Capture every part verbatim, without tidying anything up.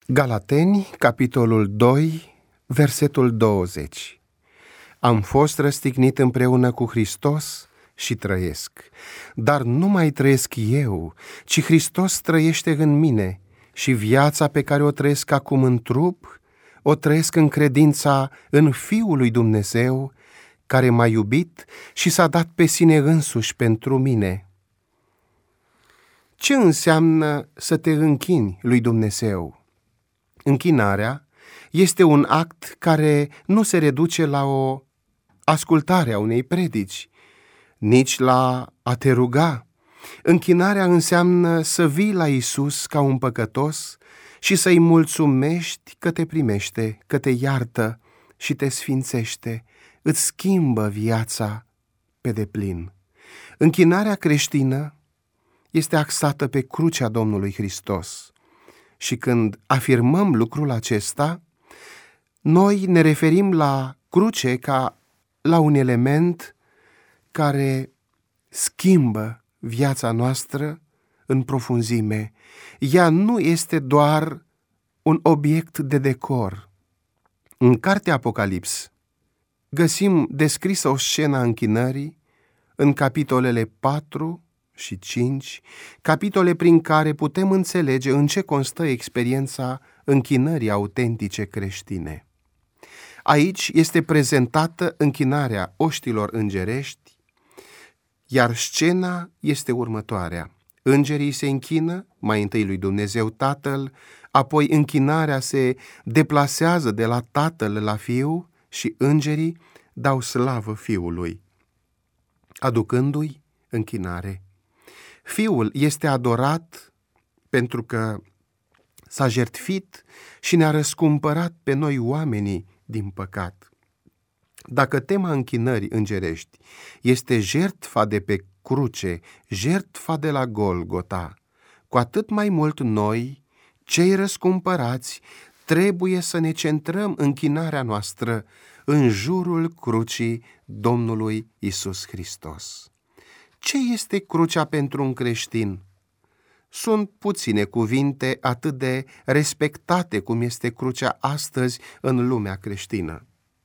Galateni, capitolul doi, versetul douăzeci. Am fost răstignit împreună cu Hristos și trăiesc, dar nu mai trăiesc eu, ci Hristos trăiește în mine și viața pe care o trăiesc acum în trup, o trăiesc în credința în Fiul lui Dumnezeu, care m-a iubit și s-a dat pe sine însuși pentru mine. Ce înseamnă să te închini lui Dumnezeu? Închinarea este un act care nu se reduce la o ascultare a unei predici, nici la a te ruga. Închinarea înseamnă să vii la Iisus ca un păcătos și să-i mulțumești că te primește, că te iartă și te sfințește, îți schimbă viața pe deplin. Închinarea creștină este axată pe crucea Domnului Hristos. Și când afirmăm lucrul acesta, noi ne referim la cruce ca la un element care schimbă viața noastră în profunzime. Ea nu este doar un obiect de decor. În cartea Apocalips găsim descrisă o scenă a închinării în capitolele patru și cinci, capitole prin care putem înțelege în ce constă experiența închinării autentice creștine. Aici este prezentată închinarea oștilor îngerești, iar scena este următoarea. Îngerii se închină, mai întâi lui Dumnezeu Tatăl, apoi închinarea se deplasează de la Tatăl la Fiu și îngerii dau slavă Fiului, aducându-i închinare. Fiul este adorat pentru că s-a jertfit și ne-a răscumpărat pe noi oamenii din păcat. Dacă tema închinării îngerești este jertfa de pe cruce, jertfa de la Golgota, cu atât mai mult noi, cei răscumpărați, trebuie să ne centrăm închinarea noastră în jurul crucii Domnului Iisus Hristos. Ce este crucea pentru un creștin? Sunt puține cuvinte atât de respectate cum este crucea astăzi în lumea creștină.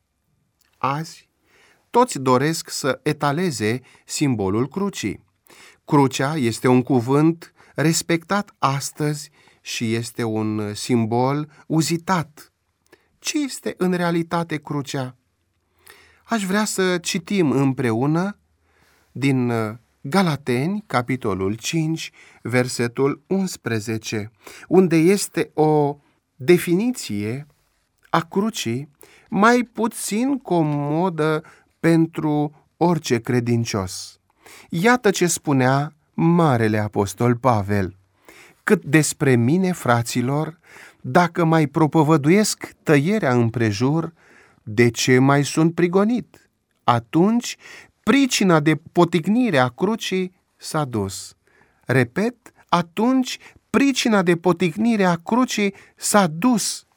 Azi, toți doresc să etaleze simbolul crucii. Crucea este un cuvânt respectat astăzi și este un simbol uzitat. Ce este în realitate crucea? Aș vrea să citim împreună din Galateni, capitolul cinci, versetul unsprezece, unde este o definiție a crucii mai puțin comodă pentru orice credincios. Iată ce spunea Marele Apostol Pavel: cât despre mine, fraților, dacă mai propovăduiesc tăierea împrejur, de ce mai sunt prigonit? Atunci pricina de poticnire a crucii s-a dus. Repet, atunci pricina de poticnire a crucii s-a dus.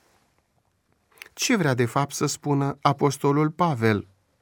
Ce vrea de fapt să spună apostolul Pavel?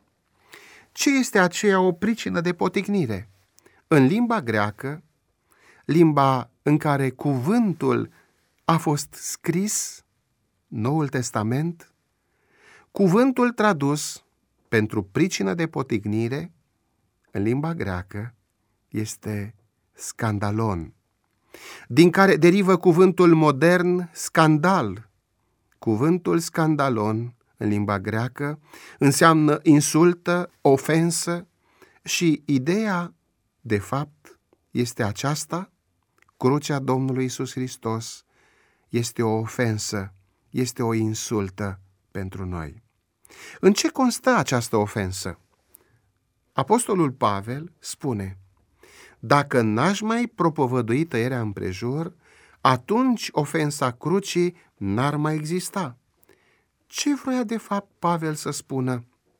Ce este aceea o pricină de poticnire? În limba greacă, limba în care cuvântul a fost scris, Noul Testament, cuvântul tradus pentru pricină de poticnire, în limba greacă, este scandalon, din care derivă cuvântul modern scandal. Cuvântul scandalon, în limba greacă, înseamnă insultă, ofensă și ideea, de fapt, este aceasta: crucea Domnului Iisus Hristos este o ofensă, este o insultă pentru noi. În ce constă această ofensă? Apostolul Pavel spune: dacă n-aș mai propovădui tăierea împrejur, atunci ofensa crucii n-ar mai exista. Ce vrea de fapt Pavel să spună?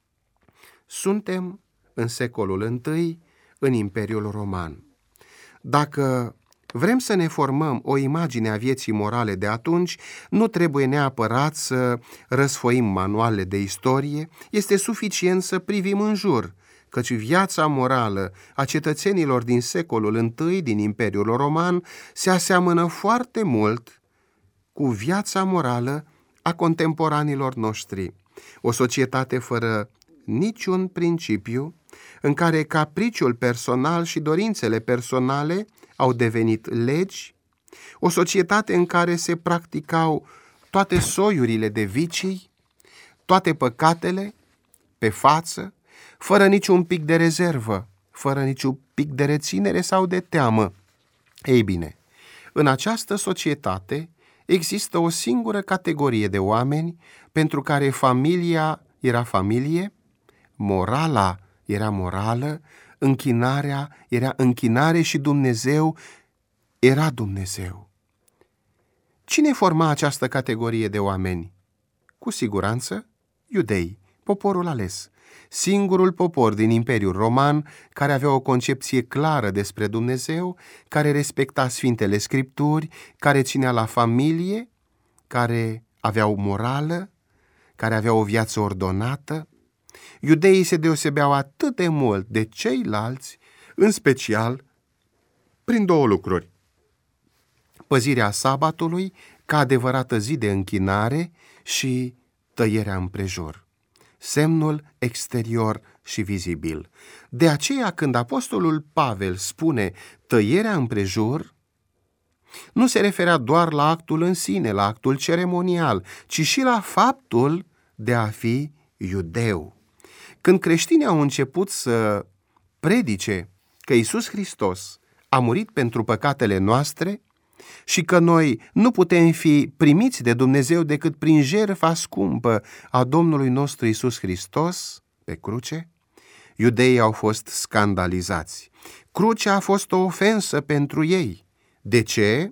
Suntem în secolul întâi, în Imperiul Roman. Dacă vrem să ne formăm o imagine a vieții morale de atunci, nu trebuie neapărat să răsfoim manuale de istorie, este suficient să privim în jur, căci viața morală a cetățenilor din secolul întâi din Imperiul Roman se aseamănă foarte mult cu viața morală a contemporanilor noștri. O societate fără niciun principiu, în care capriciul personal și dorințele personale au devenit legi, o societate în care se practicau toate soiurile de vicii, toate păcatele pe față, fără niciun pic de rezervă, fără niciun pic de reținere sau de teamă. Ei bine, în această societate există o singură categorie de oameni pentru care familia era familie, morala era morală, închinarea era închinare și Dumnezeu era Dumnezeu. Cine forma această categorie de oameni? Cu siguranță, iudei, poporul ales, singurul popor din Imperiul Roman care avea o concepție clară despre Dumnezeu, care respecta Sfintele Scripturi, care ținea la familie, care avea o morală, care avea o viață ordonată. Iudeii se deosebeau atât de mult de ceilalți, în special prin două lucruri: păzirea sabatului ca adevărată zi de închinare și tăierea împrejur, semnul exterior și vizibil. De aceea, când apostolul Pavel spune tăierea împrejur, nu se referea doar la actul în sine, la actul ceremonial, ci și la faptul de a fi iudeu. Când creștinii au început să predice că Iisus Hristos a murit pentru păcatele noastre și că noi nu putem fi primiți de Dumnezeu decât prin jertfa scumpă a Domnului nostru Iisus Hristos pe cruce, iudeii au fost scandalizați. Crucea a fost o ofensă pentru ei. De ce?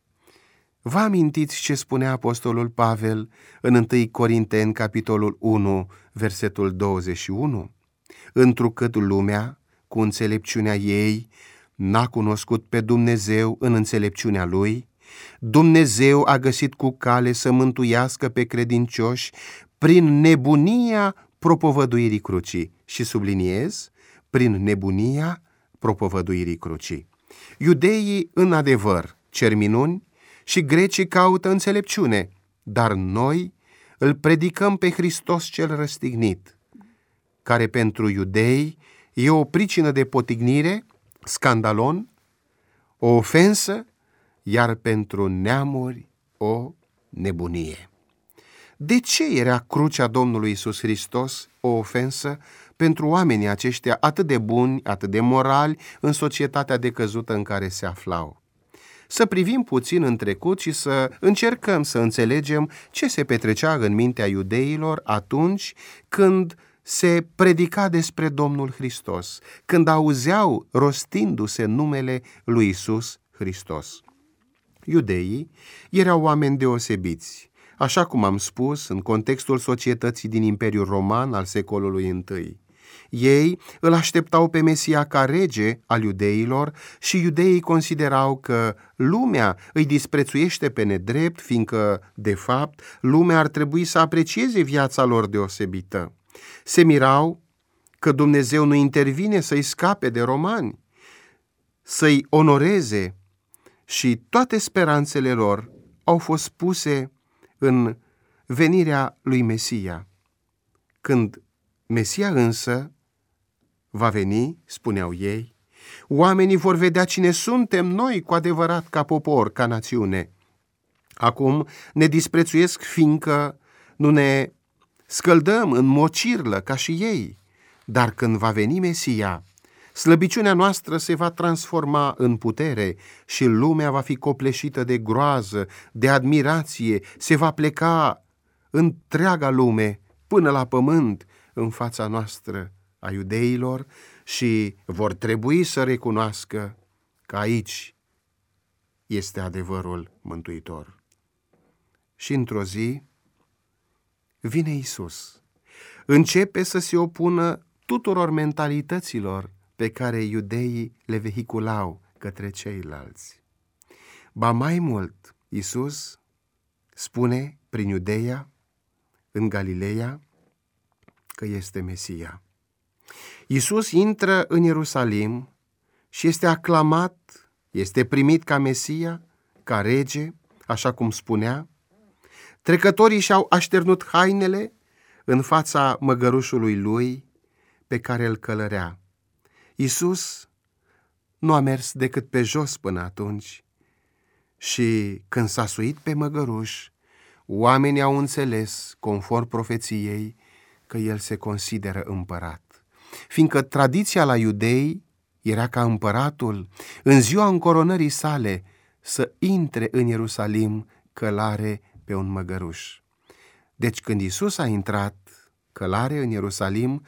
Vă amintiți ce spunea apostolul Pavel în întâi Corinteni, capitolul unu, versetul douăzeci și unu? Întrucât lumea, cu înțelepciunea ei, n-a cunoscut pe Dumnezeu în înțelepciunea Lui, Dumnezeu a găsit cu cale să mântuiască pe credincioși prin nebunia propovăduirii crucii. Și subliniez, prin nebunia propovăduirii crucii. Iudeii, în adevăr, cer minuni și grecii caută înțelepciune, dar noi îl predicăm pe Hristos cel răstignit, care pentru iudei e o pricină de potignire, scandalon, o ofensă, iar pentru neamuri o nebunie. De ce era crucea Domnului Iisus Hristos o ofensă pentru oamenii aceștia atât de buni, atât de morali, în societatea decăzută în care se aflau? Să privim puțin în trecut și să încercăm să înțelegem ce se petrecea în mintea iudeilor atunci când se predica despre Domnul Hristos, când auzeau rostindu-se numele lui Iisus Hristos. Iudeii erau oameni deosebiți, așa cum am spus, în contextul societății din Imperiul Roman al secolului întâi. Ei îl așteptau pe Mesia ca rege al iudeilor și iudeii considerau că lumea îi disprețuiește pe nedrept, fiindcă, de fapt, lumea ar trebui să aprecieze viața lor deosebită. Se mirau că Dumnezeu nu intervine să-i scape de romani, să-i onoreze, și toate speranțele lor au fost puse în venirea lui Mesia. Când Mesia însă va veni, spuneau ei, oamenii vor vedea cine suntem noi cu adevărat ca popor, ca națiune. Acum ne disprețuiesc fiindcă nu ne scăldăm în mocirlă ca și ei, dar când va veni Mesia, slăbiciunea noastră se va transforma în putere și lumea va fi copleșită de groază, de admirație, se va pleca întreaga lume până la pământ în fața noastră a iudeilor și vor trebui să recunoască că aici este adevărul mântuitor. Și într-o zi vine Iisus, începe să se opună tuturor mentalităților pe care iudeii le vehiculau către ceilalți. Ba mai mult, Iisus spune prin Iudeia, în Galileea, că este Mesia. Iisus intră în Ierusalim și este aclamat, este primit ca Mesia, ca rege, așa cum spunea, Trecătorii și-au așternut hainele în fața măgărușului lui pe care îl călărea. Iisus nu a mers decât pe jos până atunci și când s-a suit pe măgăruș, oamenii au înțeles, conform profeției, că el se consideră împărat. Fiindcă tradiția la iudei era ca împăratul, în ziua încoronării sale, să intre în Ierusalim călare pe un măgăruș. Deci când Iisus a intrat călare în Ierusalim,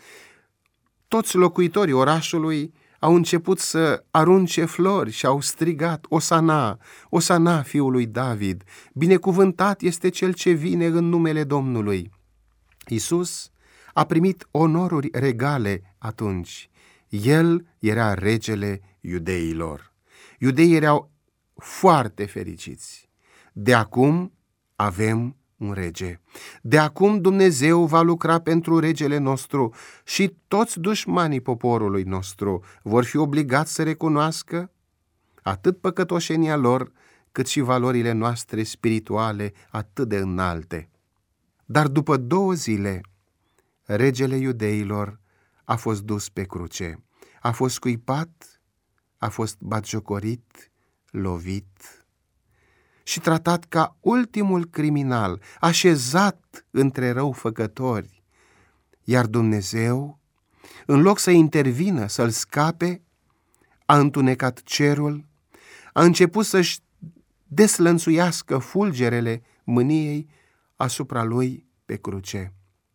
toți locuitorii orașului au început să arunce flori și au strigat: Osana, Osana fiului David, binecuvântat este cel ce vine în numele Domnului. Iisus a primit onoruri regale atunci. El era regele iudeilor. Iudeii erau foarte fericiți. De acum avem un rege. De acum Dumnezeu va lucra pentru regele nostru și toți dușmanii poporului nostru vor fi obligați să recunoască atât păcătoșenia lor, cât și valorile noastre spirituale atât de înalte. Dar după două zile, regele iudeilor a fost dus pe cruce, a fost scuipat, a fost batjocorit, lovit și tratat ca ultimul criminal, așezat între răufăcători. Iar Dumnezeu, în loc să intervină, să-l scape, a întunecat cerul, a început să-și deslănțuiască fulgerele mâniei asupra lui pe cruce.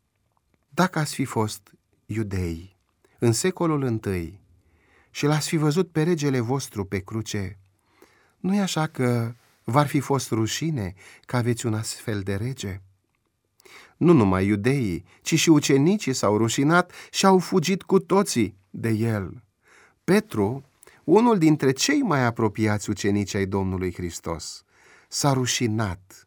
Dacă ați fi fost iudei în secolul întâi și l-ați fi văzut pe regele vostru pe cruce, nu-i așa că v-ar fi fost rușine că aveți un astfel de rege? Nu numai iudeii, ci și ucenicii s-au rușinat și au fugit cu toții de el. Petru, unul dintre cei mai apropiați ucenici ai Domnului Hristos, s-a rușinat,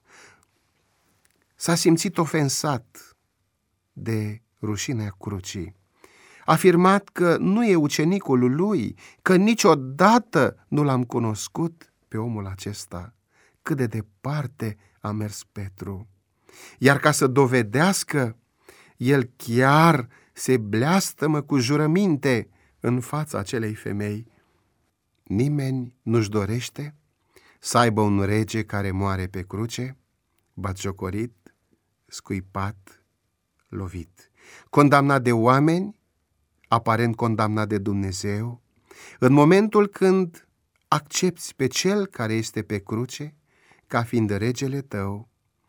s-a simțit ofensat de rușinea crucii. A afirmat că nu e ucenicul lui, că niciodată nu l-am cunoscut pe omul acesta. Cât de departe a mers Petru. Iar ca să dovedească, el chiar se bleastămă cu jurăminte în fața acelei femei. Nimeni nu-și dorește să aibă un rege care moare pe cruce, batjocorit, scuipat, lovit, condamnat de oameni, aparent condamnat de Dumnezeu. În momentul când accepți pe cel care este pe cruce ca fiind regele tău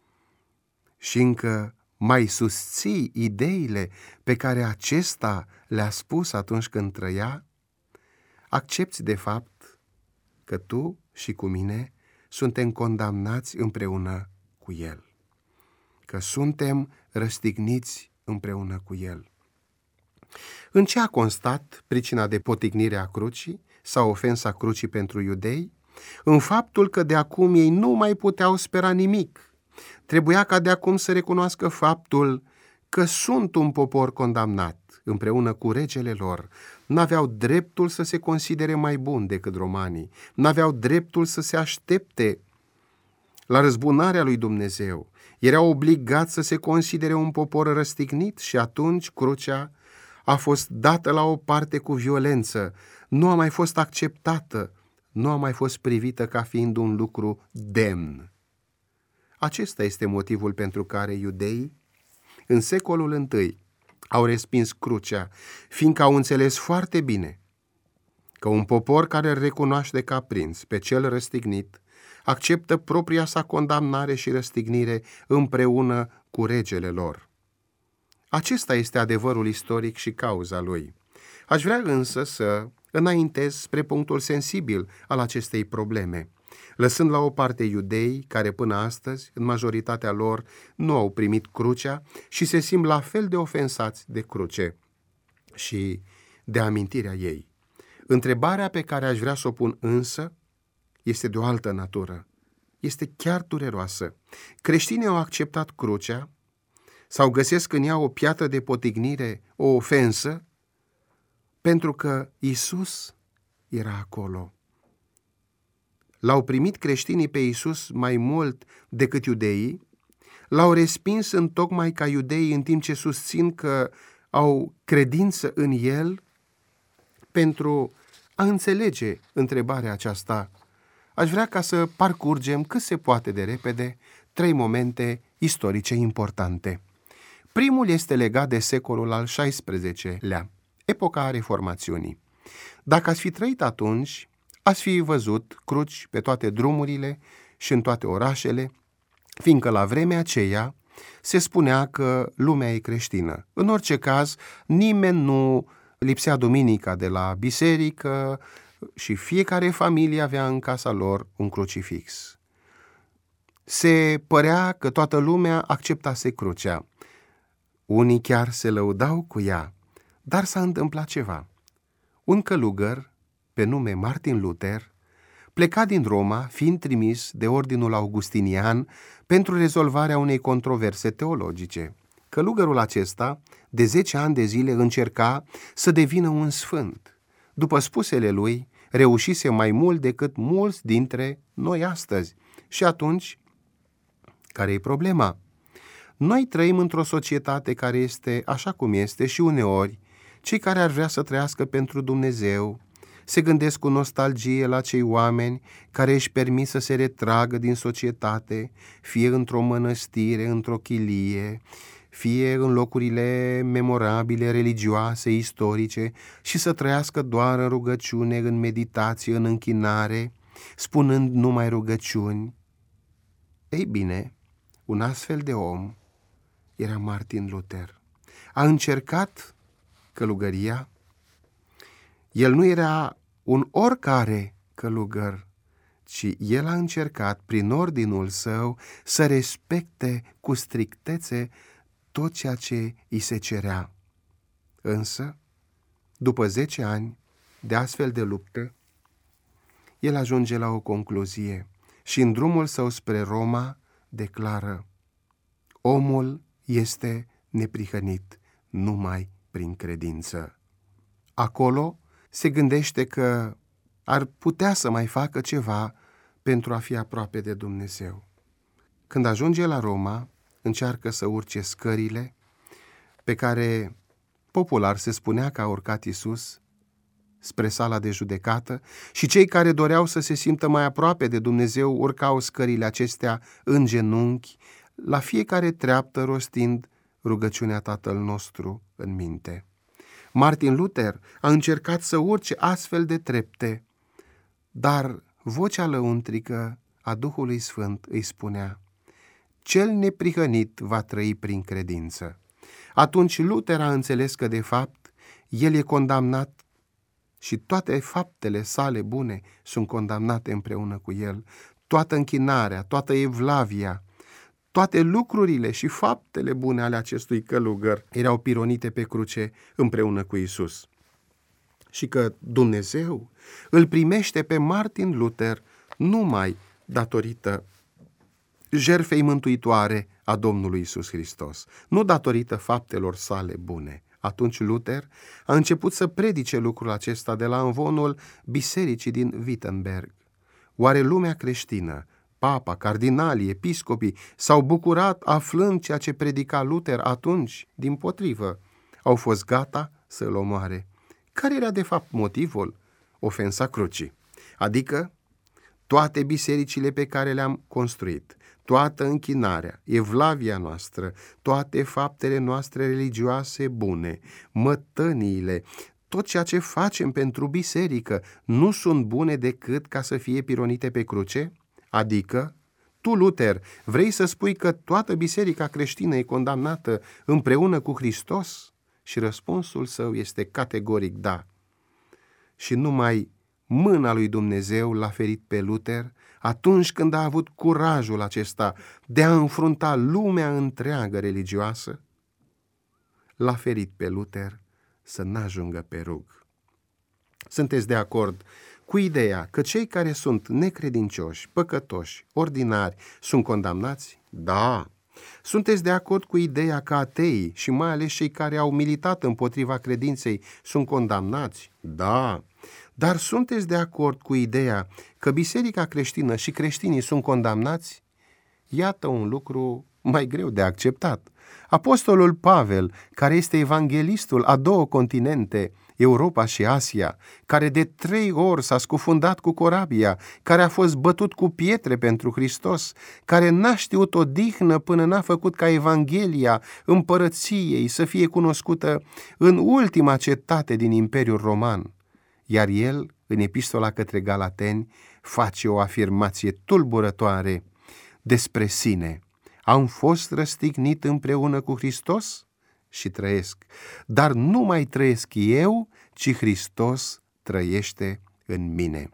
și încă mai susții ideile pe care acesta le-a spus atunci când trăia, accepți de fapt că tu și cu mine suntem condamnați împreună cu el, că suntem răstigniți împreună cu el. În ce a constat pricina de potignire a crucii sau ofensa crucii pentru iudei? În faptul că de acum ei nu mai puteau spera nimic. Trebuia ca de acum să recunoască faptul că sunt un popor condamnat împreună cu regele lor. N-aveau dreptul să se considere mai buni decât romanii, n-aveau dreptul să se aștepte la răzbunarea lui Dumnezeu. Erau obligați să se considere un popor răstignit și atunci crucea a fost dată la o parte cu violență, nu a mai fost acceptată, nu a mai fost privită ca fiind un lucru demn. Acesta este motivul pentru care iudeii, în secolul întâi, au respins crucea, fiindcă au înțeles foarte bine că un popor care îl recunoaște ca prinț pe cel răstignit, acceptă propria sa condamnare și răstignire împreună cu regele lor. Acesta este adevărul istoric și cauza lui. Aș vrea însă să înaintez spre punctul sensibil al acestei probleme, lăsând la o parte iudeii care până astăzi, în majoritatea lor, nu au primit crucea și se simt la fel de ofensați de cruce și de amintirea ei. Întrebarea pe care aș vrea să o pun însă este de o altă natură. Este chiar dureroasă. Creștinii au acceptat crucea sau găsesc în ea o piatră de potignire, o ofensă, pentru că Iisus era acolo. L-au primit creștinii pe Iisus mai mult decât iudeii, L-au respins întocmai ca iudeii, în timp ce susțin că au credință în el. Pentru a înțelege întrebarea aceasta, aș vrea ca să parcurgem cât se poate de repede trei momente istorice importante. Primul este legat de secolul al șaisprezecelea, epoca Reformațiunii. Dacă ați fi trăit atunci, ați fi văzut cruci pe toate drumurile și în toate orașele, fiindcă la vremea aceea se spunea că lumea e creștină. În orice caz, nimeni nu lipsea duminica de la biserică și fiecare familie avea în casa lor un crucifix. Se părea că toată lumea acceptase crucea. Unii chiar se lăudau cu ea, dar s-a întâmplat ceva. Un călugăr, pe nume Martin Luther, pleca din Roma, fiind trimis de ordinul augustinian pentru rezolvarea unei controverse teologice. Călugărul acesta, de zece ani de zile, încerca să devină un sfânt. După spusele lui, reușise mai mult decât mulți dintre noi astăzi. Și atunci, care e problema? Noi trăim într-o societate care este așa cum este și uneori cei care ar vrea să trăiască pentru Dumnezeu se gândesc cu nostalgie la cei oameni care își permit să se retragă din societate, fie într-o mănăstire, într-o chilie, fie în locurile memorabile, religioase, istorice, și să trăiască doar în rugăciune, în meditație, în închinare, spunând numai rugăciuni. Ei bine, un astfel de om era Martin Luther. A încercat călugăria. El nu era un oricare călugăr, ci el a încercat, prin ordinul său, să respecte cu strictețe tot ceea ce îi se cerea. Însă, după zece ani de astfel de luptă, el ajunge la o concluzie și în drumul său spre Roma declară: omul este neprihănit numai prin credință. Acolo se gândește că ar putea să mai facă ceva pentru a fi aproape de Dumnezeu. Când ajunge la Roma, încearcă să urce scările pe care popular se spunea că a urcat Iisus spre sala de judecată, și cei care doreau să se simtă mai aproape de Dumnezeu urcau scările acestea în genunchi, la fiecare treaptă rostind rugăciunea Tatăl nostru în minte. Martin Luther a încercat să urce astfel de trepte, dar vocea lăuntrică a Duhului Sfânt îi spunea: cel neprihănit va trăi prin credință. Atunci Luther a înțeles că, de fapt, el e condamnat și toate faptele sale bune sunt condamnate împreună cu el. Toată închinarea, toată evlavia, toate lucrurile și faptele bune ale acestui călugăr erau pironite pe cruce împreună cu Iisus. Și că Dumnezeu îl primește pe Martin Luther numai datorită jertfei mântuitoare a Domnului Iisus Hristos, nu datorită faptelor sale bune. Atunci Luther a început să predice lucrul acesta de la învonul bisericii din Wittenberg. Oare lumea creștină, papa, cardinalii, episcopii, s-au bucurat aflând ceea ce predica Luther atunci? Dimpotrivă, au fost gata să îl omoare. Care era de fapt motivul? Ofensa crucii, adică toate bisericile pe care le-am construit, toată închinarea, evlavia noastră, toate faptele noastre religioase bune, mătăniile, tot ceea ce facem pentru biserică, nu sunt bune decât ca să fie pironite pe cruce? Adică, tu, Luther, vrei să spui că toată biserica creștină e condamnată împreună cu Hristos? Și răspunsul său este categoric da. Și numai mâna lui Dumnezeu l-a ferit pe Luther atunci când a avut curajul acesta de a înfrunta lumea întreagă religioasă. L-a ferit pe Luther să n-ajungă pe rug. Sunteți de acord cu ideea că cei care sunt necredincioși, păcătoși, ordinari, sunt condamnați? Da. Sunteți de acord cu ideea că ateii și mai ales cei care au militat împotriva credinței sunt condamnați? Da. Dar sunteți de acord cu ideea că biserica creștină și creștinii sunt condamnați? Iată un lucru mai greu de acceptat. Apostolul Pavel, care este evanghelistul a două continente, Europa și Asia, care de trei ori s-a scufundat cu corabia, care a fost bătut cu pietre pentru Hristos, care n-a știut odihnă până n-a făcut ca Evanghelia împărăției să fie cunoscută în ultima cetate din Imperiul Roman. Iar el, în epistola către Galateni, face o afirmație tulburătoare despre sine. Am fost răstignit împreună cu Hristos și trăiesc, dar nu mai trăiesc eu, ci Hristos trăiește în mine.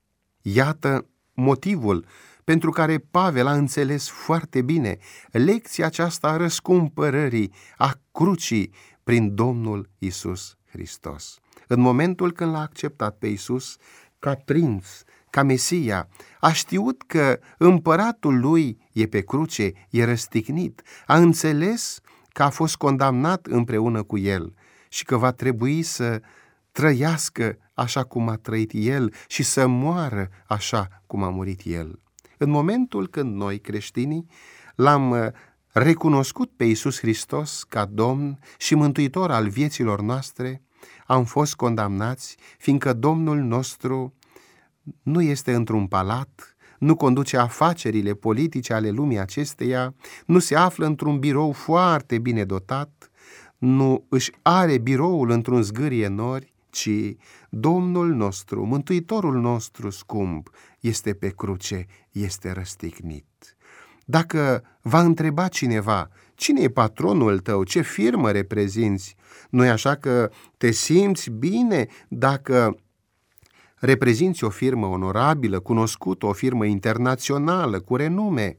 Iată motivul pentru care Pavel a înțeles foarte bine lecția aceasta a răscumpărării, a crucii prin Domnul Iisus Hristos. În momentul când l-a acceptat pe Iisus ca prinț, ca Mesia, a știut că împăratul lui e pe cruce, e răstignit, a înțeles că a fost condamnat împreună cu el și că va trebui să trăiască așa cum a trăit el și să moară așa cum a murit el. În momentul când noi, creștinii, l-am recunoscut pe Iisus Hristos ca Domn și Mântuitor al vieților noastre, am fost condamnați, fiindcă Domnul nostru nu este într-un palat, nu conduce afacerile politice ale lumii acesteia, nu se află într-un birou foarte bine dotat, nu își are biroul într-un zgârie nori, ci Domnul nostru, Mântuitorul nostru scump, este pe cruce, este răstignit. Dacă va întreba cineva, cine e patronul tău, ce firmă reprezinți, nu-i așa că te simți bine dacă reprezinți o firmă onorabilă, cunoscută, o firmă internațională, cu renume?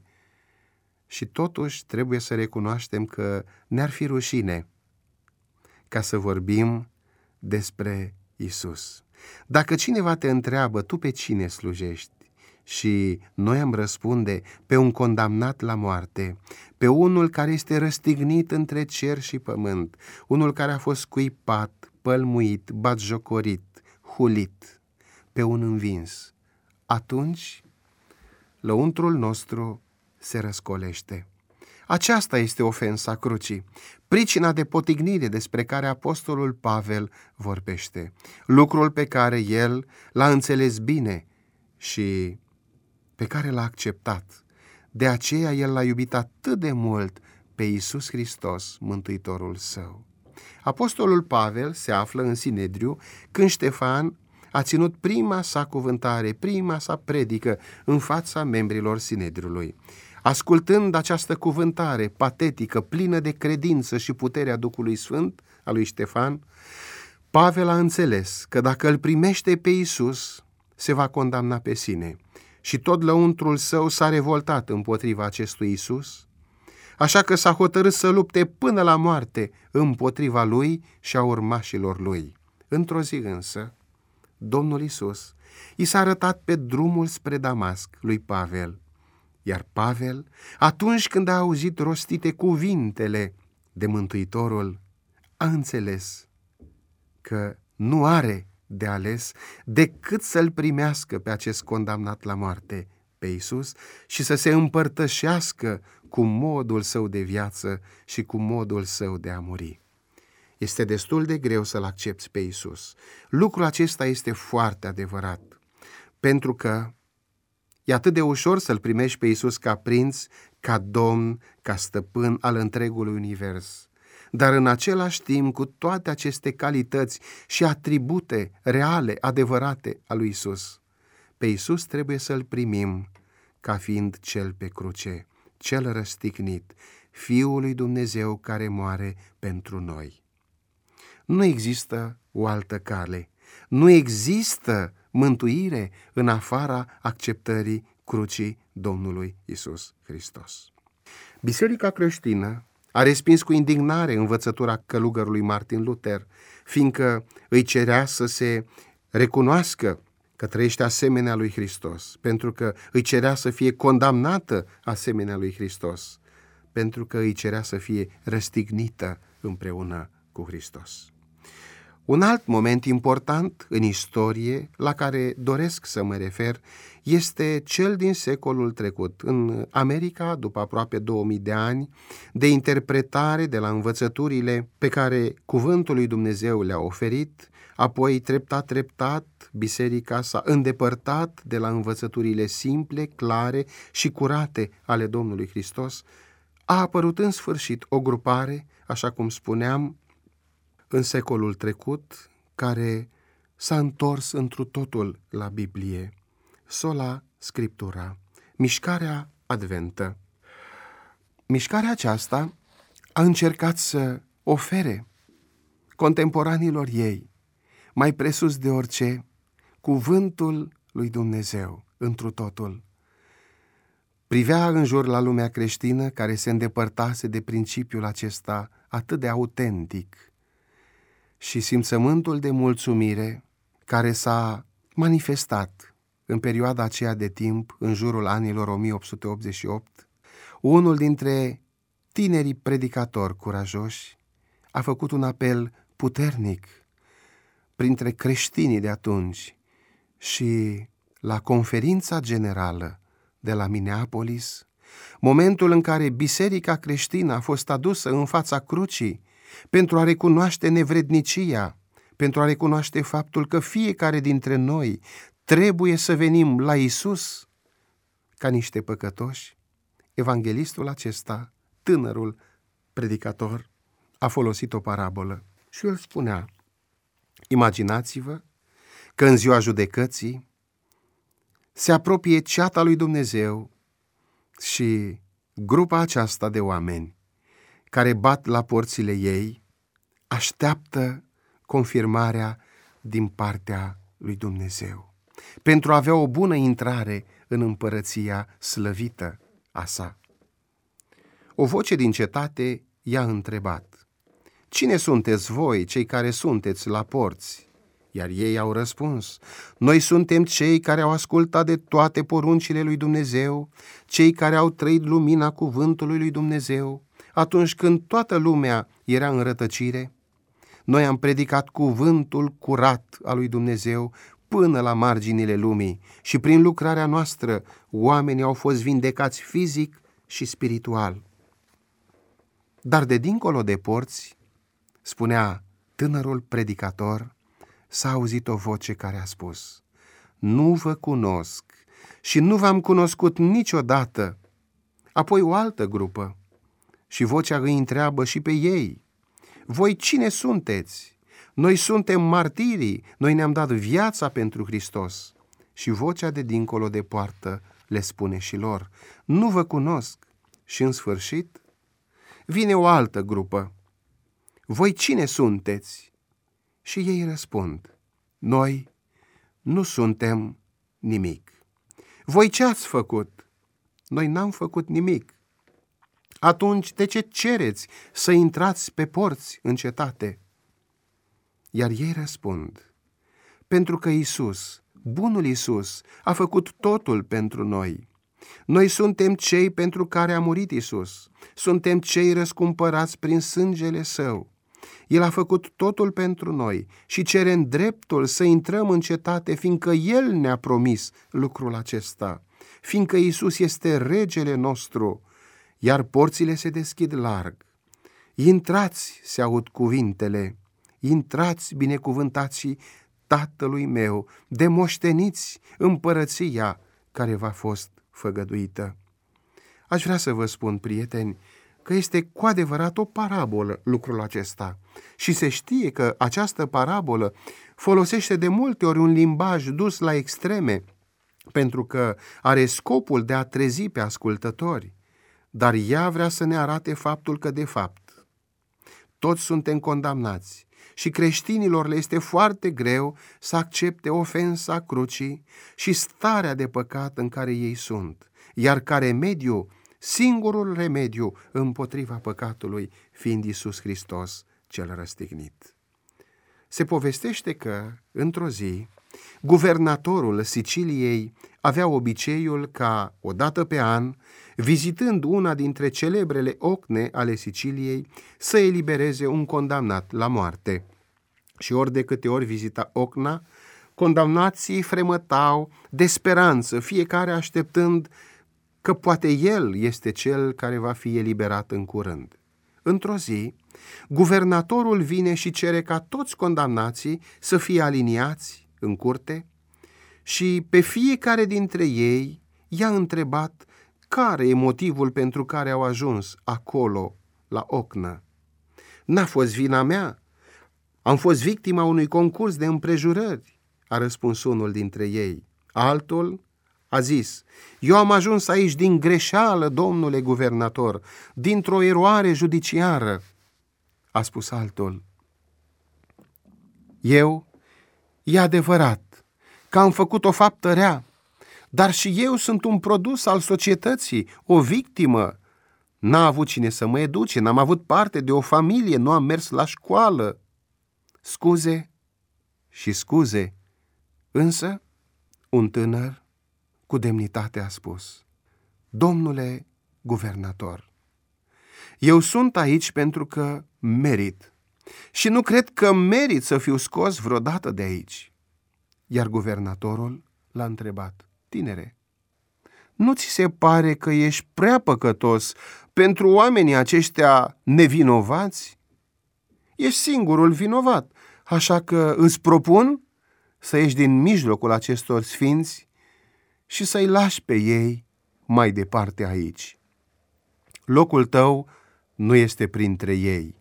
Și totuși trebuie să recunoaștem că ne-ar fi rușine ca să vorbim despre Isus. Dacă cineva te întreabă, tu pe cine slujești? Și noi am răspunde, pe un condamnat la moarte, pe unul care este răstignit între cer și pământ, unul care a fost scuipat, pălmuit, batjocorit, hulit, pe un învins. Atunci, lăuntrul nostru se răscolește. Aceasta este ofensa crucii, pricina de potignire despre care apostolul Pavel vorbește, lucrul pe care el l-a înțeles bine și pe care l-a acceptat. De aceea el l-a iubit atât de mult pe Iisus Hristos, Mântuitorul său. Apostolul Pavel se află în Sinedriu când Ștefan a ținut prima sa cuvântare, prima sa predică în fața membrilor Sinedriului. Ascultând această cuvântare patetică, plină de credință și puterea Duhului Sfânt a lui Ștefan, Pavel a înțeles că dacă îl primește pe Iisus, se va condamna pe sine. Și tot lăuntrul său s-a revoltat împotriva acestui Iisus, așa că s-a hotărât să lupte până la moarte împotriva lui și a urmașilor lui. Într-o zi însă, Domnul Iisus i s-a arătat pe drumul spre Damasc lui Pavel, iar Pavel, atunci când a auzit rostite cuvintele de Mântuitorul, a înțeles că nu are de ales decât să-l primească pe acest condamnat la moarte, pe Iisus, și să se împărtășească cu modul său de viață și cu modul său de a muri. Este destul de greu să-L accepți pe Iisus. Lucrul acesta este foarte adevărat, pentru că e atât de ușor să-L primești pe Iisus ca prinț, ca domn, ca stăpân al întregului univers. Dar în același timp, cu toate aceste calități și atribute reale, adevărate a lui Iisus, pe Iisus trebuie să-L primim ca fiind Cel pe cruce, Cel răstignit, Fiul lui Dumnezeu care moare pentru noi. Nu există o altă cale, nu există mântuire în afara acceptării crucii Domnului Iisus Hristos. Biserica creștină a respins cu indignare învățătura călugărului Martin Luther, fiindcă îi cerea să se recunoască că trăiește asemenea lui Hristos, pentru că îi cerea să fie condamnată asemenea lui Hristos, pentru că îi cerea să fie răstignită împreună cu Hristos. Un alt moment important în istorie la care doresc să mă refer este cel din secolul trecut. În America, după aproape două mii de ani de interpretare de la învățăturile pe care Cuvântul lui Dumnezeu le-a oferit, apoi treptat, treptat, biserica s-a îndepărtat de la învățăturile simple, clare și curate ale Domnului Hristos. A apărut în sfârșit o grupare, așa cum spuneam, în secolul trecut, care s-a întors întru totul la Biblie. Sola Scriptura, mișcarea adventă. Mișcarea aceasta a încercat să ofere contemporanilor ei, mai presus de orice, cuvântul lui Dumnezeu întru totul. Privea în jur la lumea creștină care se îndepărtase de principiul acesta atât de autentic și simțământul de mulțumire care s-a manifestat în perioada aceea de timp, în jurul anilor o mie opt sute optzeci și opt, unul dintre tinerii predicatori curajoși a făcut un apel puternic printre creștinii de atunci și la conferința generală de la Minneapolis, momentul în care biserica creștină a fost adusă în fața crucii pentru a recunoaște nevrednicia, pentru a recunoaște faptul că fiecare dintre noi trebuie să venim la Iisus ca niște păcătoși, evanghelistul acesta, tânărul predicator, a folosit o parabolă și el spunea: imaginați-vă că în ziua judecății se apropie ceata lui Dumnezeu și grupa aceasta de oameni care bat la porțile ei așteaptă confirmarea din partea lui Dumnezeu pentru a avea o bună intrare în împărăția slăvită a sa. O voce din cetate i-a întrebat: cine sunteți voi, cei care sunteți la porți? Iar ei au răspuns: noi suntem cei care au ascultat de toate poruncile lui Dumnezeu, cei care au trăit lumina cuvântului lui Dumnezeu, atunci când toată lumea era în rătăcire. Noi am predicat cuvântul curat al lui Dumnezeu până la marginile lumii și prin lucrarea noastră oamenii au fost vindecați fizic și spiritual. Dar de dincolo de porți, spunea tânărul predicator, s-a auzit o voce care a spus: nu vă cunosc și nu v-am cunoscut niciodată. Apoi o altă grupă și vocea îi întreabă și pe ei: voi cine sunteți? Noi suntem martirii, noi ne-am dat viața pentru Hristos. Și vocea de dincolo de poartă le spune și lor: nu vă cunosc. Și în sfârșit vine o altă grupă: voi cine sunteți? Și ei răspund: noi nu suntem nimic. Voi ce ați făcut? Noi n-am făcut nimic. Atunci de ce cereți să intrați pe porți în cetate? Iar ei răspund: pentru că Iisus, bunul Iisus, a făcut totul pentru noi. Noi suntem cei pentru care a murit Iisus. Suntem cei răscumpărați prin sângele Său. El a făcut totul pentru noi și cerem dreptul să intrăm în cetate, fiindcă El ne-a promis lucrul acesta, fiindcă Iisus este regele nostru, iar porțile se deschid larg. Intrați, se aud cuvintele, intrați, binecuvântați și Tatălui meu, demoșteniți împărăția care v-a fost făgăduită. Aș vrea să vă spun, prieteni, că este cu adevărat o parabolă lucrul acesta și se știe că această parabolă folosește de multe ori un limbaj dus la extreme, pentru că are scopul de a trezi pe ascultători, dar ea vrea să ne arate faptul că, de fapt, toți suntem condamnați și creștinilor le este foarte greu să accepte ofensa crucii și starea de păcat în care ei sunt, iar ca remediu, singurul remediu împotriva păcatului fiind Iisus Hristos cel răstignit. Se povestește că, într-o zi, guvernatorul Siciliei avea obiceiul ca, o dată pe an, vizitând una dintre celebrele ocne ale Siciliei, să elibereze un condamnat la moarte. Și ori de câte ori vizita Ocna, condamnații fremătau de speranță, fiecare așteptând că poate el este cel care va fi eliberat în curând. Într-o zi, guvernatorul vine și cere ca toți condamnații să fie aliniați în curte și pe fiecare dintre ei i-a întrebat care e motivul pentru care au ajuns acolo, la Ocnă. N-a fost vina mea, am fost victima unui concurs de împrejurări, a răspuns unul dintre ei. Altul a zis, eu am ajuns aici din greșeală, domnule guvernator, dintr-o eroare judiciară. A spus altul, eu, e adevărat că am făcut o faptă rea, dar și eu sunt un produs al societății, o victimă. N-a avut cine să mă educe, n-am avut parte de o familie, nu am mers la școală. Scuze și scuze, însă un tânăr cu demnitate a spus, domnule guvernator, eu sunt aici pentru că merit și nu cred că merit să fiu scos vreodată de aici. Iar guvernatorul l-a întrebat, tinere, nu ți se pare că ești prea păcătos pentru oamenii aceștia nevinovați? Ești singurul vinovat, așa că îți propun să ieși din mijlocul acestor sfinți și să-i lași pe ei mai departe aici. Locul tău nu este printre ei.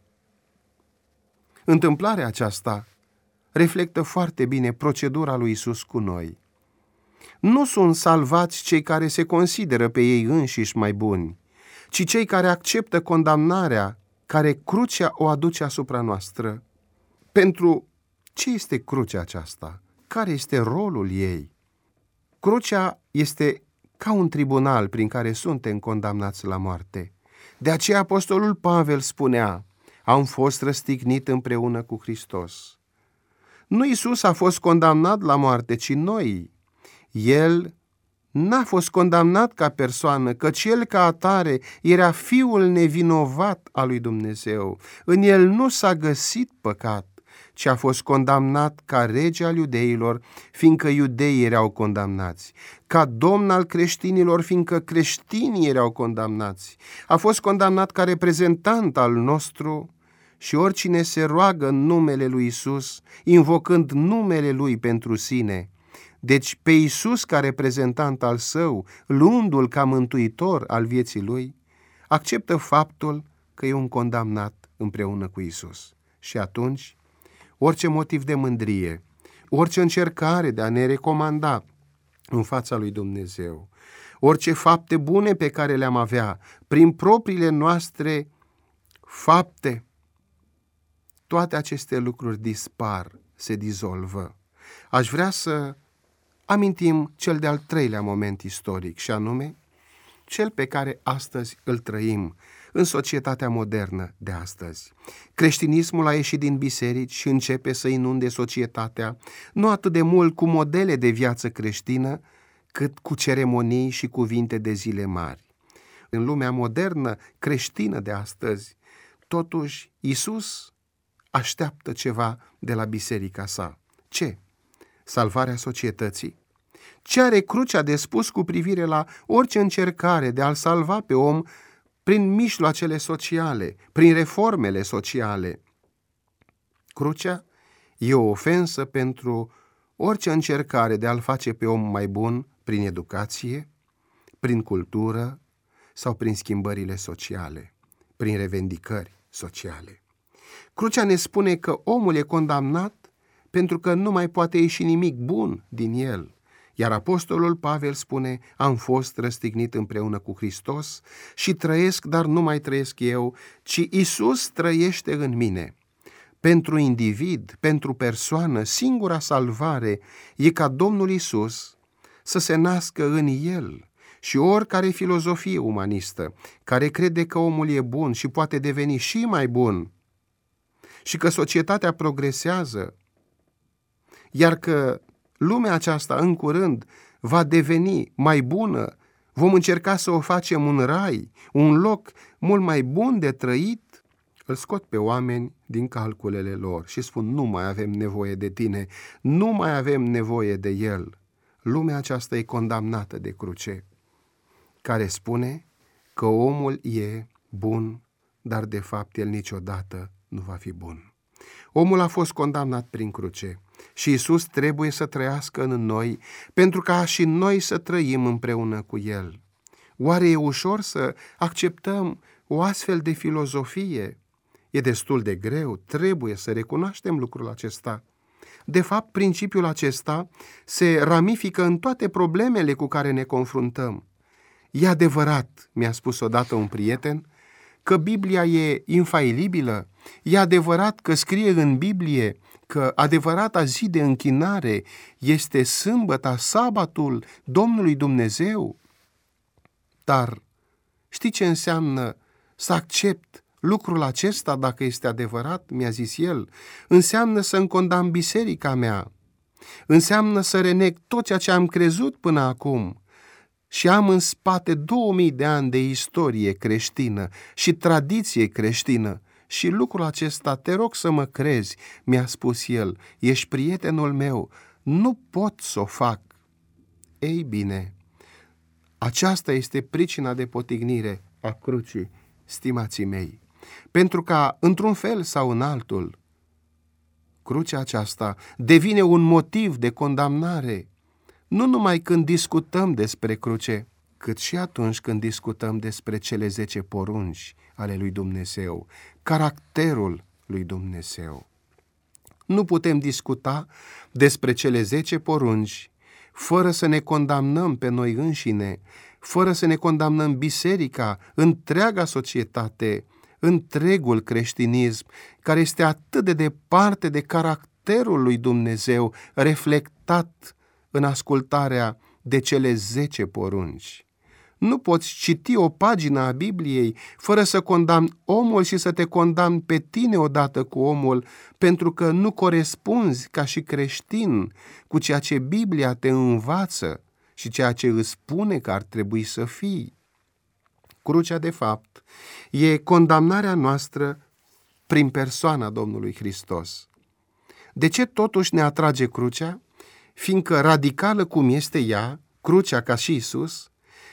Întâmplarea aceasta reflectă foarte bine procedura lui Iisus cu noi. Nu sunt salvați cei care se consideră pe ei înșiși mai buni, ci cei care acceptă condamnarea care crucea o aduce asupra noastră. Pentru ce este crucea aceasta? Care este rolul ei? Crucea este ca un tribunal prin care suntem condamnați la moarte. De aceea apostolul Pavel spunea, am fost răstignit împreună cu Hristos. Nu Iisus a fost condamnat la moarte, ci noi. El n-a fost condamnat ca persoană, căci el ca atare era fiul nevinovat al lui Dumnezeu. În el nu s-a găsit păcat, ci a fost condamnat ca rege al iudeilor, fiindcă iudeii erau condamnați, ca domn al creștinilor, fiindcă creștinii erau condamnați. A fost condamnat ca reprezentant al nostru și oricine se roagă în numele lui Iisus, invocând numele lui pentru sine, deci pe Iisus ca reprezentant al său, luându-l ca mântuitor al vieții lui, acceptă faptul că e un condamnat împreună cu Iisus. Și atunci, orice motiv de mândrie, orice încercare de a ne recomanda în fața lui Dumnezeu, orice fapte bune pe care le-am avea prin propriile noastre fapte, toate aceste lucruri dispar, se dizolvă. Aș vrea să amintim cel de-al treilea moment istoric, și anume cel pe care astăzi îl trăim în societatea modernă de astăzi. Creștinismul a ieșit din biserici și începe să inunde societatea, nu atât de mult cu modele de viață creștină, cât cu ceremonii și cuvinte de zile mari. În lumea modernă creștină de astăzi, totuși, Iisus așteaptă ceva de la biserica sa. Ce? Salvarea societății? Ce are crucea de spus cu privire la orice încercare de a-l salva pe om prin mijloacele sociale, prin reformele sociale? Crucea e o ofensă pentru orice încercare de a-l face pe om mai bun prin educație, prin cultură sau prin schimbările sociale, prin revendicări sociale. Crucea ne spune că omul e condamnat pentru că nu mai poate ieși nimic bun din el. Iar apostolul Pavel spune, am fost răstignit împreună cu Hristos și trăiesc, dar nu mai trăiesc eu, ci Iisus trăiește în mine. Pentru individ, pentru persoană, singura salvare e ca Domnul Iisus să se nască în el. Și oricare filozofie umanistă care crede că omul e bun și poate deveni și mai bun și că societatea progresează, iar că lumea aceasta în curând va deveni mai bună, vom încerca să o facem un rai, un loc mult mai bun de trăit, Îl scot pe oameni din calculele lor și spun: nu mai avem nevoie de tine, nu mai avem nevoie de el. Lumea aceasta e condamnată de cruce, care spune că omul e bun, dar de fapt el niciodată nu va fi bun. Omul a fost condamnat prin cruce și Iisus trebuie să trăiască în noi pentru ca și noi să trăim împreună cu El. Oare e ușor să acceptăm o astfel de filozofie? E destul de greu, trebuie să recunoaștem lucrul acesta. De fapt, principiul acesta se ramifică în toate problemele cu care ne confruntăm. E adevărat, mi-a spus odată un prieten, că Biblia e infailibilă? E adevărat că scrie în Biblie că adevărata zi de închinare este sâmbăta, sabatul Domnului Dumnezeu? Dar știi ce înseamnă să accept lucrul acesta dacă este adevărat? Mi-a zis el. Înseamnă să-mi condamn biserica mea. Înseamnă să reneg tot ceea ce am crezut până acum. Și am în spate două mii de ani de istorie creștină și tradiție creștină. Și lucrul acesta, te rog să mă crezi, mi-a spus el, ești prietenul meu, nu pot să o fac. Ei bine, aceasta este pricina de potignire a crucii, stimații mei, pentru ca, într-un fel sau în altul, crucea aceasta devine un motiv de condamnare, nu numai când discutăm despre cruce, cât și atunci când discutăm despre cele zece porunci ale lui Dumnezeu, caracterul lui Dumnezeu. Nu putem discuta despre cele zece porunci fără să ne condamnăm pe noi înșine, fără să ne condamnăm biserica, întreaga societate, întregul creștinism, care este atât de departe de caracterul lui Dumnezeu, reflectat în ascultarea de cele zece porunci. Nu poți citi o pagină a Bibliei fără să condamni omul și să te condamni pe tine odată cu omul, pentru că nu corespunzi ca și creștin cu ceea ce Biblia te învață și ceea ce îți spune că ar trebui să fii. Crucea, de fapt, e condamnarea noastră prin persoana Domnului Hristos. De ce totuși ne atrage crucea? Fiindcă radicală cum este ea, crucea ca și Iisus,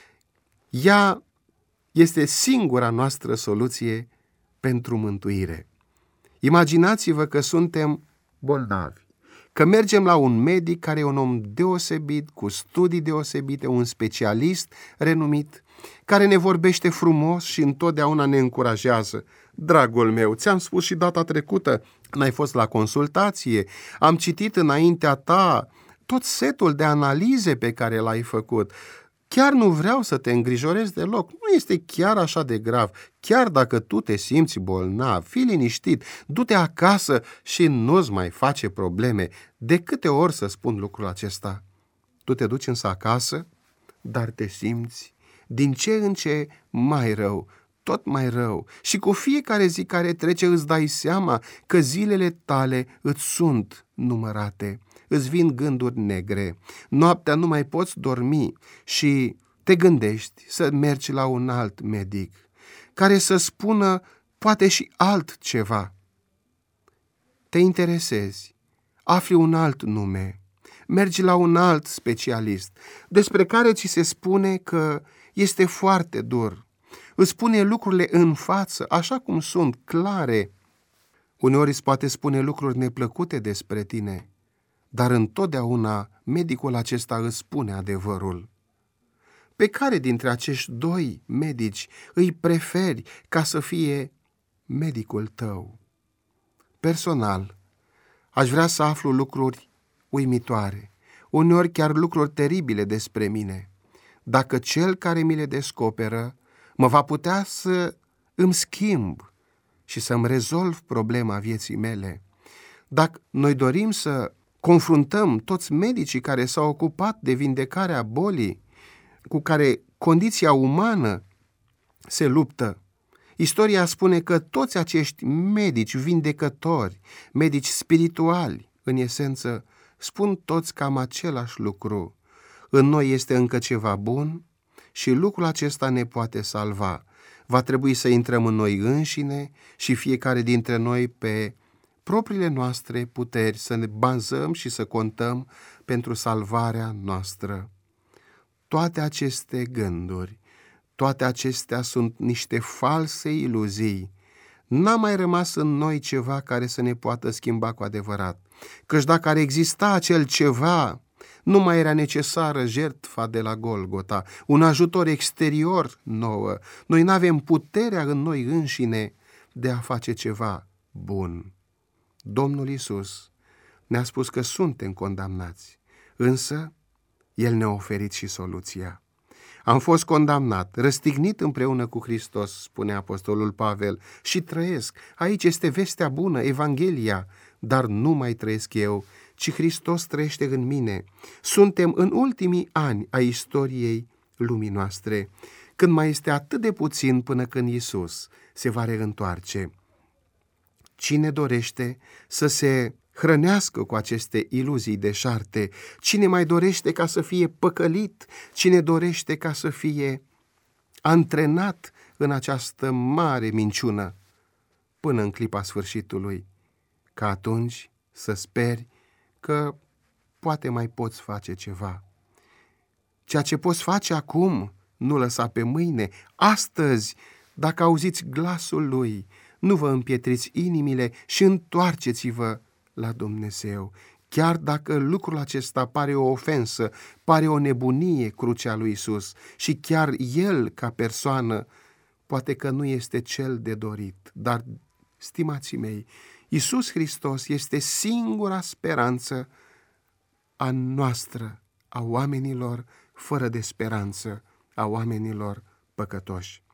ea este singura noastră soluție pentru mântuire. Imaginați-vă că suntem bolnavi, că mergem la un medic care e un om deosebit, cu studii deosebite, un specialist renumit, care ne vorbește frumos și întotdeauna ne încurajează. Dragul meu, ți-am spus și data trecută, n-ai fost la consultație, am citit înaintea ta tot setul de analize pe care l-ai făcut. Chiar nu vreau să te îngrijorezi deloc, nu este chiar așa de grav. Chiar dacă tu te simți bolnav, fii liniștit, du-te acasă și nu-ți mai face probleme. De câte ori să spun lucrul acesta? Tu te duci însă acasă, dar te simți din ce în ce mai rău, tot mai rău. Și cu fiecare zi care trece îți dai seama că zilele tale îți sunt numărate. Îți vin gânduri negre, noaptea nu mai poți dormi și te gândești să mergi la un alt medic, care să spună poate și altceva. Te interesezi, afli un alt nume, mergi la un alt specialist, despre care ți se spune că este foarte dur. Îți spune lucrurile în față, așa cum sunt, clare. Uneori îți poate spune lucruri neplăcute despre tine, dar întotdeauna medicul acesta îți spune adevărul. Pe care dintre acești doi medici îi preferi ca să fie medicul tău? Personal, aș vrea să aflu lucruri uimitoare, uneori chiar lucruri teribile despre mine. Dacă cel care mi le descoperă mă va putea să îmi schimb și să-mi rezolv problema vieții mele. Dacă noi dorim să confruntăm toți medicii care s-au ocupat de vindecarea bolii, cu care condiția umană se luptă. Istoria spune că toți acești medici vindecători, medici spirituali, în esență, spun toți cam același lucru. În noi este încă ceva bun și lucrul acesta ne poate salva. Va trebui să intrăm în noi înșine și fiecare dintre noi pe propriile noastre puteri să ne bazăm și să contăm pentru salvarea noastră. Toate aceste gânduri, toate acestea sunt niște false iluzii. N-a mai rămas în noi ceva care să ne poată schimba cu adevărat, căci dacă ar exista acel ceva, nu mai era necesară jertfa de la Golgota, un ajutor exterior nouă. Noi n-avem puterea în noi înșine de a face ceva bun. Domnul Iisus ne-a spus că suntem condamnați, însă El ne-a oferit și soluția. Am fost condamnat, răstignit împreună cu Hristos, spune apostolul Pavel, și trăiesc. Aici este vestea bună, Evanghelia, dar nu mai trăiesc eu, ci Hristos trăiește în mine. Suntem în ultimii ani a istoriei lumii noastre, când mai este atât de puțin până când Iisus se va reîntoarce. Cine dorește să se hrănească cu aceste iluzii deșarte? Cine mai dorește ca să fie păcălit? Cine dorește ca să fie antrenat în această mare minciună până în clipa sfârșitului? Ca atunci să speri că poate mai poți face ceva. Ceea ce poți face acum, nu lăsa pe mâine. Astăzi, dacă auziți glasul Lui, nu vă împietriți inimile și întoarceți-vă la Dumnezeu. Chiar dacă lucrul acesta pare o ofensă, pare o nebunie, crucea lui Iisus, și chiar El, ca persoană, poate că nu este cel de dorit. Dar, stimații mei, Iisus Hristos este singura speranță a noastră, a oamenilor fără de speranță, a oamenilor păcătoși.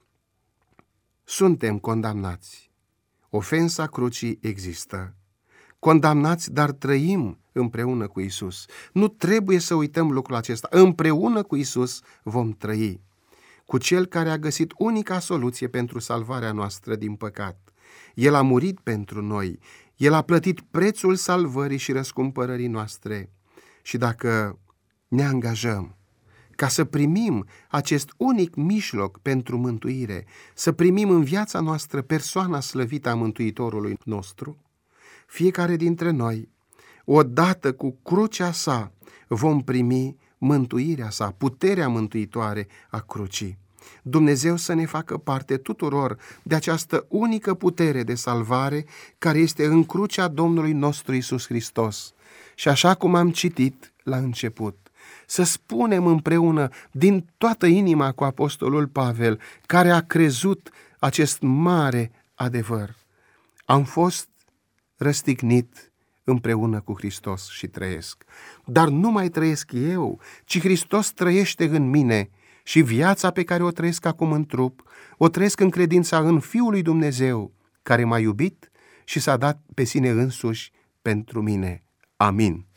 Suntem condamnați. Ofensa crucii există. Condamnați, dar trăim împreună cu Iisus. Nu trebuie să uităm lucrul acesta. Împreună cu Iisus vom trăi, cu Cel care a găsit unica soluție pentru salvarea noastră din păcat. El a murit pentru noi. El a plătit prețul salvării și răscumpărării noastre. Și dacă ne angajăm ca să primim acest unic mijloc pentru mântuire, să primim în viața noastră persoana slăvită a Mântuitorului nostru, fiecare dintre noi, odată cu crucea sa, vom primi mântuirea sa, puterea mântuitoare a crucii. Dumnezeu să ne facă parte tuturor de această unică putere de salvare care este în crucea Domnului nostru Iisus Hristos. Și așa cum am citit la început, să spunem împreună din toată inima cu apostolul Pavel, care a crezut acest mare adevăr: am fost răstignit împreună cu Hristos și trăiesc. Dar nu mai trăiesc eu, ci Hristos trăiește în mine și viața pe care o trăiesc acum în trup, o trăiesc în credința în Fiul lui Dumnezeu, care m-a iubit și s-a dat pe sine însuși pentru mine. Amin.